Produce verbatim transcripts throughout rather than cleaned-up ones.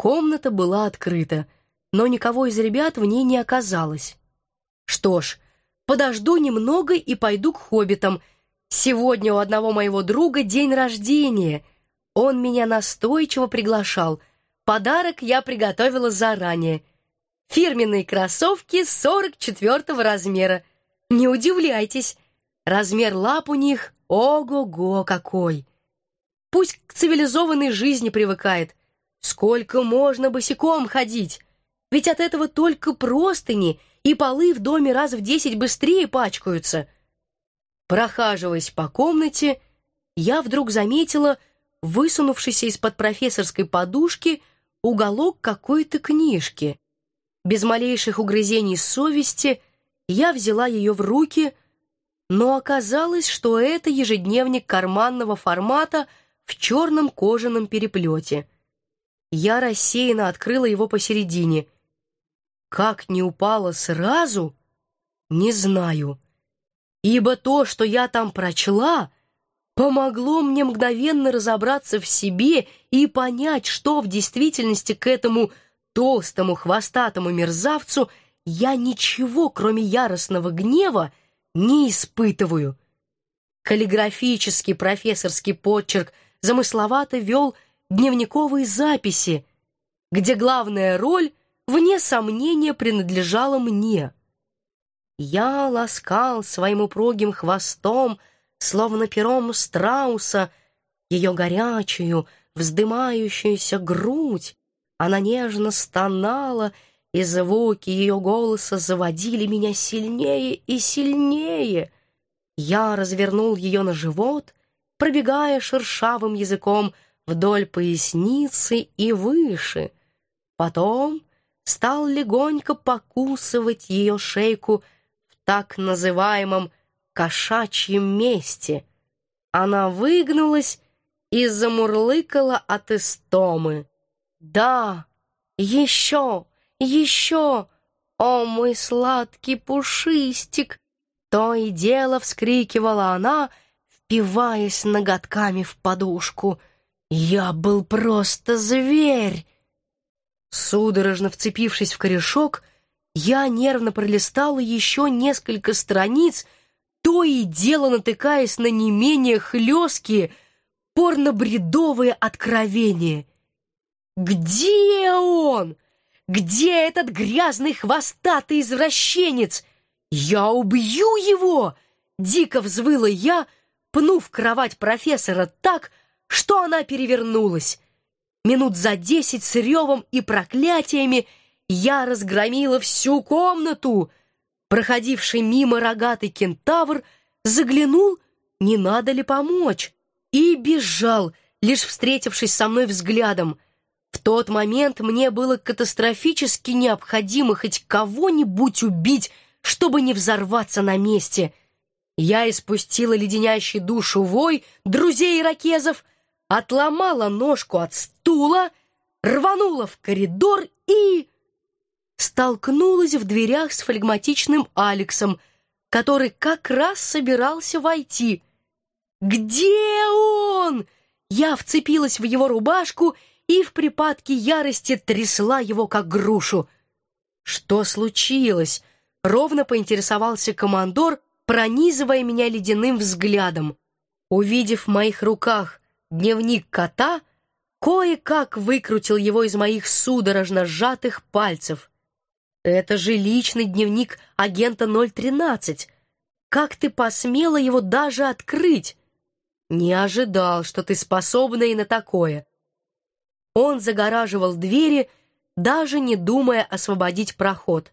Комната была открыта, но никого из ребят в ней не оказалось. Что ж, подожду немного и пойду к хоббитам. Сегодня у одного моего друга день рождения. Он меня настойчиво приглашал. Подарок я приготовила заранее. Фирменные кроссовки сорок четвёртого размера. Не удивляйтесь, размер лап у них ого-го какой. Пусть к цивилизованной жизни привыкает. Сколько можно босиком ходить? Ведь от этого только простыни и полы в доме раз в десять быстрее пачкаются. Прохаживаясь по комнате, я вдруг заметила высунувшийся из-под профессорской подушки уголок какой-то книжки. Без малейших угрызений совести я взяла ее в руки, но оказалось, что это ежедневник карманного формата в черном кожаном переплете. Я рассеянно открыла его посередине. Как не упала сразу, не знаю, ибо то, что я там прочла, помогло мне мгновенно разобраться в себе и понять, что в действительности к этому толстому хвостатому мерзавцу я ничего, кроме яростного гнева, не испытываю. Каллиграфический профессорский почерк замысловато вел дневниковые записи, где главная роль, вне сомнения, принадлежала мне. Я ласкал своим упругим хвостом, словно пером страуса, ее горячую, вздымающуюся грудь. Она нежно стонала, и звуки ее голоса заводили меня сильнее и сильнее. Я развернул ее на живот, пробегая шершавым языком вдоль поясницы и выше. Потом стал легонько покусывать ее шейку в так называемом кошачьем месте. Она выгнулась и замурлыкала от истомы. «Да, еще, еще, о мой сладкий пушистик!» То и дело вскрикивала она, впиваясь ноготками в подушку. Я был просто зверь. Судорожно вцепившись в корешок, я нервно пролистала еще несколько страниц, то и дело натыкаясь на не менее хлесткие, порно-бредовые откровения. Где он? Где этот грязный хвостатый извращенец? Я убью его! Дико взвыла я, пнув кровать профессора так, что она перевернулась. Минут за десять с ревом и проклятиями я разгромила всю комнату. Проходивший мимо рогатый кентавр заглянул, не надо ли помочь, и бежал, лишь встретившись со мной взглядом. В тот момент мне было катастрофически необходимо хоть кого-нибудь убить, чтобы не взорваться на месте. Я испустила леденящий душу вой друзей-ирокезов, отломала ножку от стула, рванула в коридор и столкнулась в дверях с флегматичным Алексом, который как раз собирался войти. «Где он?» Я вцепилась в его рубашку и в припадке ярости трясла его, как грушу. «Что случилось?» — ровно поинтересовался командор, пронизывая меня ледяным взглядом. Увидев в моих руках дневник кота, кое-как выкрутил его из моих судорожно сжатых пальцев. «Это же личный дневник агента ноль тринадцать. Как ты посмела его даже открыть?» «Не ожидал, что ты способна и на такое». Он загораживал двери, даже не думая освободить проход.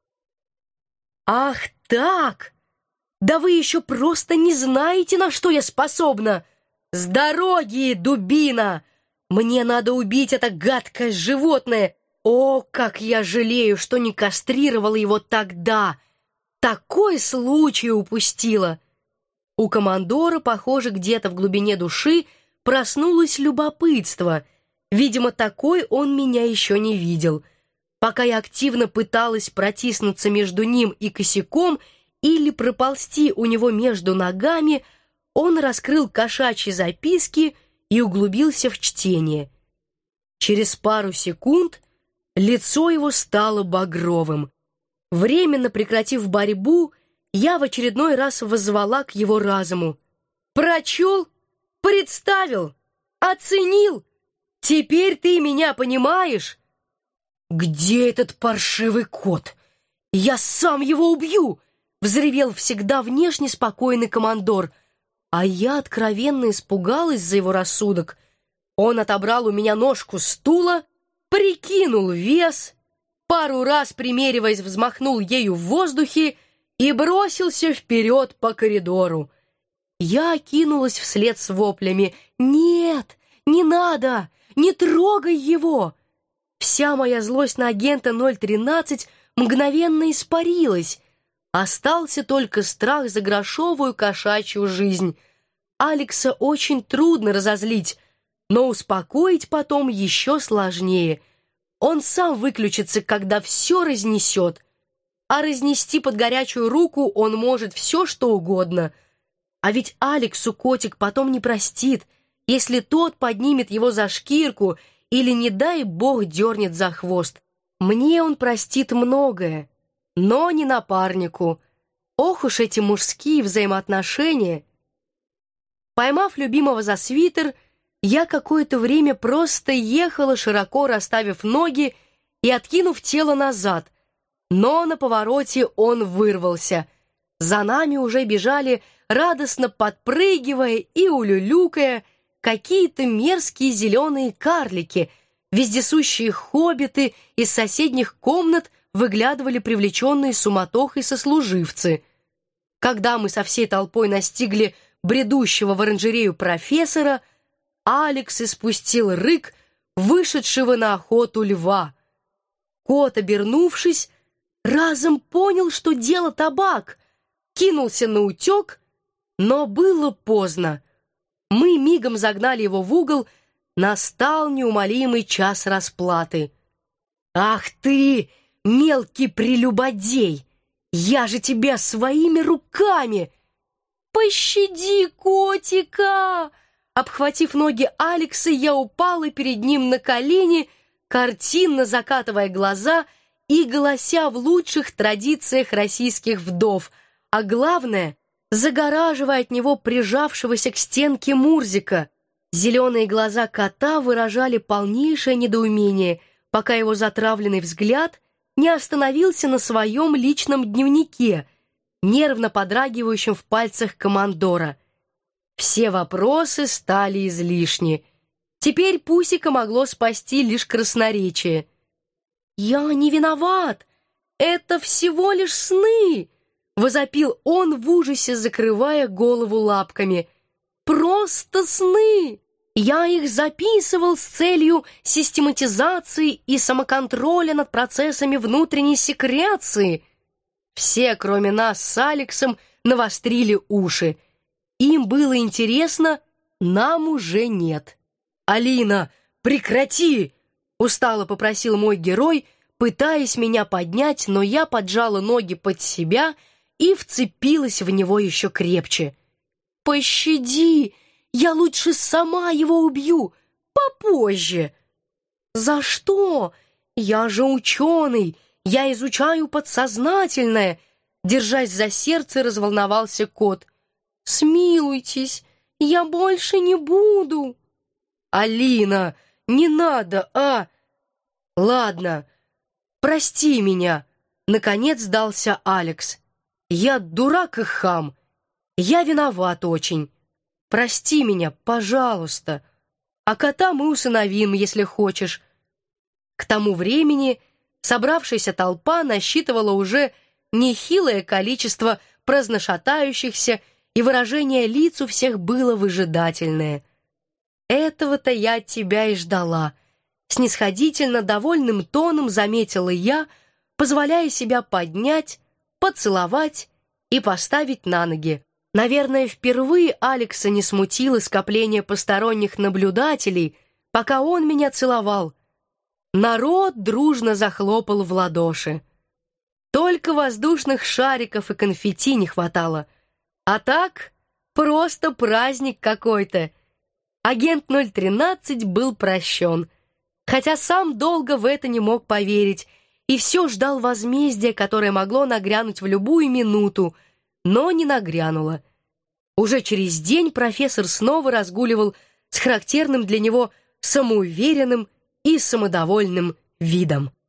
«Ах так! Да вы еще просто не знаете, на что я способна! С дороги, дубина! Мне надо убить это гадкое животное! О, как я жалею, что не кастрировала его тогда! Такой случай упустила!» У командора, похоже, где-то в глубине души проснулось любопытство. Видимо, такой он меня еще не видел. Пока я активно пыталась протиснуться между ним и косяком или проползти у него между ногами, он раскрыл кошачьи записки и углубился в чтение. Через пару секунд лицо его стало багровым. Временно прекратив борьбу, я в очередной раз воззвала к его разуму. «Прочел? Представил? Оценил? Теперь ты меня понимаешь?» «Где этот паршивый кот? Я сам его убью!» — взревел всегда внешне спокойный командор. А я откровенно испугалась за его рассудок. Он отобрал у меня ножку стула, прикинул вес, пару раз, примериваясь, взмахнул ею в воздухе и бросился вперед по коридору. Я кинулась вслед с воплями: «Нет, не надо, не трогай его!» Вся моя злость на агента ноль тринадцать мгновенно испарилась. Остался только страх за грошовую кошачью жизнь. Алекса очень трудно разозлить, но успокоить потом еще сложнее. Он сам выключится, когда все разнесет. А разнести под горячую руку он может все, что угодно. А ведь Алексу котик потом не простит, если тот поднимет его за шкирку или, не дай бог, дернет за хвост. Мне он простит многое, но не напарнику. Ох уж эти мужские взаимоотношения! Поймав любимого за свитер, я какое-то время просто ехала, широко расставив ноги и откинув тело назад. Но на повороте он вырвался. За нами уже бежали, радостно подпрыгивая и улюлюкая, какие-то мерзкие зеленые карлики. Вездесущие хоббиты из соседних комнат выглядывали привлеченные суматохой сослуживцы. Когда мы со всей толпой настигли бредущего в оранжерею профессора, Алекс испустил рык вышедшего на охоту льва. Кот, обернувшись, разом понял, что дело табак, кинулся на утек, но было поздно. Мы мигом загнали его в угол, настал неумолимый час расплаты. «Ах ты, мелкий прелюбодей! Я же тебя своими руками!» «Пощади котика!» Обхватив ноги Алекса, я упала перед ним на колени, картинно закатывая глаза и голося в лучших традициях российских вдов, а главное, загораживая от него прижавшегося к стенке Мурзика. Зеленые глаза кота выражали полнейшее недоумение, пока его затравленный взгляд не остановился на своем личном дневнике, нервно подрагивающем в пальцах командора. Все вопросы стали излишни. Теперь Пусика могло спасти лишь красноречие. «Я не виноват! Это всего лишь сны!» — возопил он в ужасе, закрывая голову лапками. «Просто сны! Я их записывал с целью систематизации и самоконтроля над процессами внутренней секреции». Все, кроме нас с Алексом, навострили уши. Им было интересно, нам уже нет. «Алина, прекрати!» — устало попросил мой герой, пытаясь меня поднять, но я поджала ноги под себя и вцепилась в него еще крепче. «Пощади! Я лучше сама его убью! Попозже!» «За что? Я же ученый! Я изучаю подсознательное!» Держась за сердце, разволновался кот. «Смилуйтесь, я больше не буду!» «Алина, не надо, а!» «Ладно, прости меня!» Наконец сдался Алекс. «Я дурак и хам. Я виноват очень. Прости меня, пожалуйста. А кота мы усыновим, если хочешь». К тому времени собравшаяся толпа насчитывала уже нехилое количество праздношатающихся, и выражение лиц у всех было выжидательное. «Этого-то я от тебя и ждала», — снисходительно довольным тоном заметила я, позволяя себя поднять, поцеловать и поставить на ноги. Наверное, впервые Алекса не смутило скопление посторонних наблюдателей, пока он меня целовал. Народ дружно захлопал в ладоши. Только воздушных шариков и конфетти не хватало. А так, просто праздник какой-то. Агент ноль тринадцать был прощен. хотя сам долго в это не мог поверить и все ждал возмездия, которое могло нагрянуть в любую минуту, но не нагрянуло. Уже через день профессор снова разгуливал с характерным для него самоуверенным и самодовольным видом.